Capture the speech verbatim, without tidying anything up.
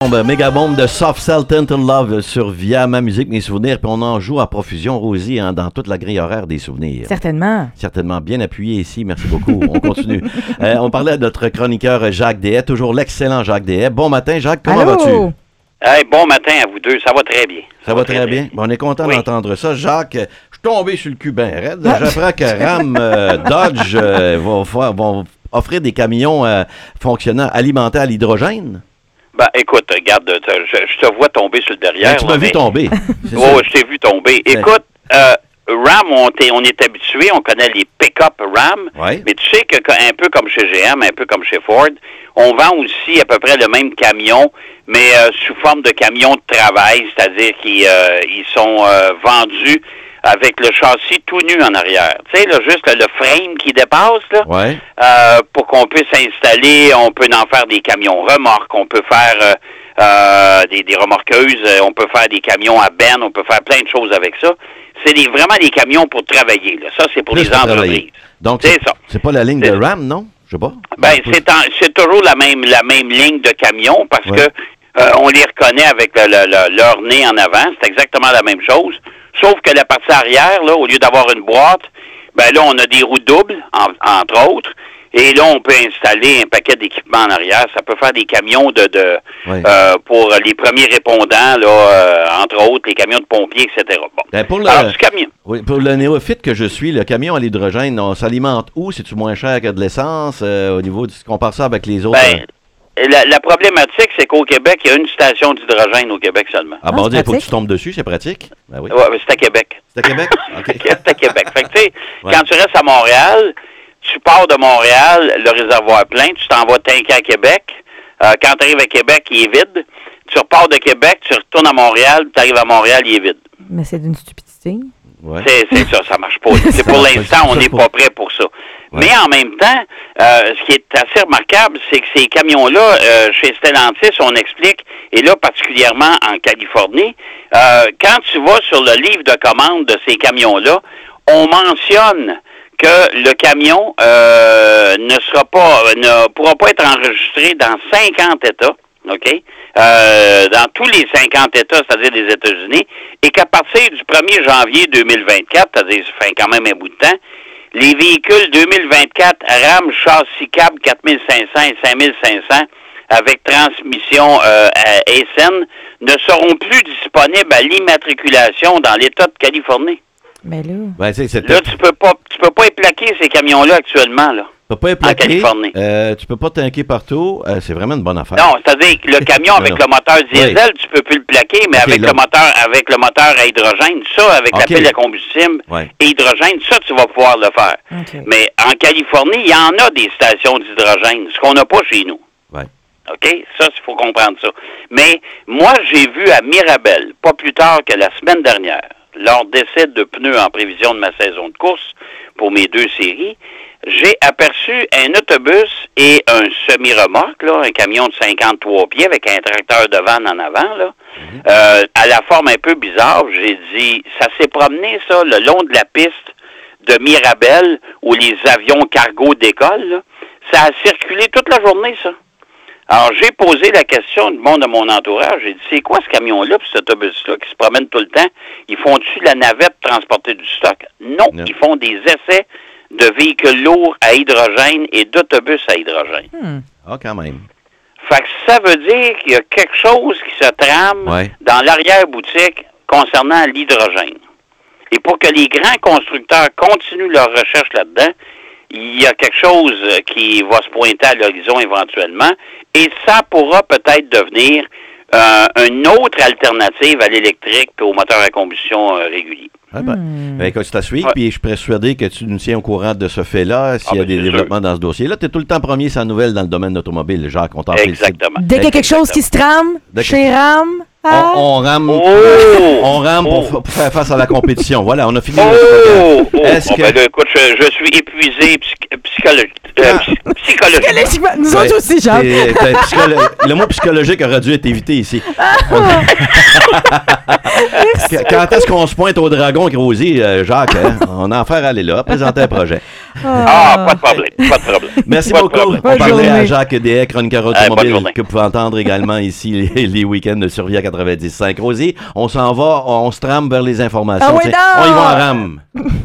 Méga bombe de Soft Cell Tinted Love sur Via Ma Musique, Mes Souvenirs, puis on en joue à profusion, Rosie, hein, dans toute la grille horaire des souvenirs. Certainement. Certainement, bien appuyé ici, merci beaucoup. On continue. euh, on parlait de notre chroniqueur Jacques Deshaies, toujours l'excellent Jacques Deshaies. Bon matin, Jacques, comment Allô? vas-tu? Hey, bon matin à vous deux, ça va très bien. Ça, ça va très, très bien. bien. Bon, on est content oui. d'entendre ça. Jacques, je suis tombé sur le cul ben raide. J'apprends que Ram euh, Dodge euh, vont, vont offrir des camions euh, fonctionnant alimentés à l'hydrogène. Ben, écoute, regarde, je, je te vois tomber sur le derrière. Ben, tu m'as vu mais... tomber. Oh, je t'ai vu tomber. Ben... Écoute, euh, Ram, on, on est habitué, on connaît les pick-up Ram, ouais. mais tu sais que un peu comme chez G M, un peu comme chez Ford, on vend aussi à peu près le même camion, mais euh, sous forme de camion de travail, c'est-à-dire qu'ils euh, ils sont euh, vendus avec le châssis tout nu en arrière. Tu sais, là, juste là, le frame qui dépasse, là, ouais. euh, pour qu'on puisse installer, on peut en faire des camions remorques, on peut faire euh, euh, des, des remorqueuses, on peut faire des camions à benne, on peut faire plein de choses avec ça. C'est des, vraiment des camions pour travailler, là. Ça, c'est pour Plus les pour entreprises. Travailler. Donc, c'est, c'est ça. C'est pas la ligne c'est de Ram, non? Je sais pas. Ben, c'est, en, c'est toujours la même, la même ligne de camions parce ouais. que euh, on les reconnaît avec le, le, le, leur nez en avant. C'est exactement la même chose. Sauf que la partie arrière, là, au lieu d'avoir une boîte, ben là, on a des roues doubles, en, entre autres. Et là, on peut installer un paquet d'équipements en arrière. Ça peut faire des camions de, de oui. euh, pour les premiers répondants, là, euh, entre autres, les camions de pompiers, et cetera. Bon. Ben pour le, Alors, ce camion. Oui, pour le néophyte que je suis, le camion à l'hydrogène, on s'alimente où? C'est-tu moins cher que de l'essence euh, au niveau de ce qu'on compare ça avec les autres? Ben, la, la problématique, c'est qu'au Québec, il y a une station d'hydrogène au Québec seulement. Ah, bon, il faut que tu tombes dessus, c'est pratique? Ben oui. Ouais, mais c'est à Québec. C'est à Québec? OK. C'est à Québec. Fait que, tu sais, ouais. quand tu restes à Montréal, tu pars de Montréal, le réservoir plein, tu t'en vas tanker à Québec. Euh, quand tu arrives à Québec, il est vide. Tu repars de Québec, tu retournes à Montréal, tu arrives à Montréal, il est vide. Mais c'est d'une stupidité. Ouais. C'est, c'est ça, ça marche pas. C'est pour l'instant, on n'est pas prêt pour ça. Ouais. Mais en même temps, euh, ce qui est assez remarquable, c'est que ces camions-là, euh, chez Stellantis, on explique, et là particulièrement en Californie, euh, quand tu vas sur le livre de commande de ces camions-là, on mentionne que le camion euh, ne sera pas, ne pourra pas être enregistré dans cinquante États, OK? Euh, dans tous les cinquante États, c'est-à-dire des États-Unis, et qu'à partir du premier janvier deux mille vingt-quatre, c'est-à-dire ça fait quand même un bout de temps, les véhicules deux mille vingt-quatre Ram châssis cab quatre mille cinq cents et cinq mille cinq cents avec transmission euh, à S N ne seront plus disponibles à l'immatriculation dans l'État de Californie. Mais là, ben, c'est, c'est là tu peux pas, tu peux pas éplaquer ces camions-là actuellement là. Tu peux pas éplaquer, euh, tu peux pas tanker partout. Euh, c'est vraiment une bonne affaire. Non, c'est-à-dire que le camion avec le moteur diesel, oui. tu peux plus le plaquer, mais okay, avec là. le moteur, avec le moteur à hydrogène, ça, avec okay. la pile à combustible ouais. et hydrogène, ça, tu vas pouvoir le faire. Okay. Mais en Californie, il y en a des stations d'hydrogène, ce qu'on n'a pas chez nous. Ouais. OK? Ça, il faut comprendre ça. Mais moi, j'ai vu à Mirabel, pas plus tard que la semaine dernière, lors d'essais de pneus en prévision de ma saison de course pour mes deux séries, j'ai aperçu un autobus et un semi-remorque, là, un camion de cinquante-trois pieds avec un tracteur de vanne en avant, là, mm-hmm. euh, à la forme un peu bizarre. J'ai dit, ça s'est promené, ça, le long de la piste de Mirabel, où les avions cargo décollent, là. Ça a circulé toute la journée, ça. Alors, j'ai posé la question du monde de mon entourage. J'ai dit, c'est quoi ce camion-là, puis cet autobus-là, qui se promène tout le temps? Ils font-tu la navette transporter du stock? Non, non. Ils font des essais de véhicules lourds à hydrogène et d'autobus à hydrogène. Hmm. Ah, quand même. Fait que ça veut dire qu'il y a quelque chose qui se trame ouais. dans l'arrière-boutique concernant l'hydrogène. Et pour que les grands constructeurs continuent leur recherche là-dedans, il y a quelque chose qui va se pointer à l'horizon éventuellement, et ça pourra peut-être devenir euh, une autre alternative à l'électrique et au moteur à combustion euh, régulier. Ah ben, hmm. ben, écoute, c'est à suivre, ouais. puis je suis persuadé que tu nous tiens au courant de ce fait-là, s'il ah, y a ben, des développements sûr. Dans ce dossier-là. Tu es tout le temps premier sans nouvelle dans le domaine automobile, Jacques, on t'en félicite. Exactement. Dès qu'il y a quelque chose qui se trame, Dès chez que... Ram... Ah. On, on rame, oh. on rame pour, pour faire face à la compétition. Voilà, on a fini. Oh. Oh. Est-ce oh, que... ben là, écoute, je, je suis épuisé psy- psychologique. Euh, ah. psychologiquement. Nous autres ouais. aussi, Jacques. Et, psycholo- le mot psychologique aurait dû être évité ici. Quand est-ce qu'on se pointe au dragon avec Rosie, euh, Jacques? Hein? On a affaire à aller là, présenter un projet. Ah, pas de problème, pas de problème. Merci Pas de beaucoup. problème. On Bonne parlait à journée. Jacques Deshaies, chroniqueur bonne automobile, journée. que vous pouvez entendre également ici les, les week-ends de Survie quatre-vingt-dix-cinq. Rosie, on s'en va, on se trame vers les informations. Ah oui, Tiens, non! on y va en rame.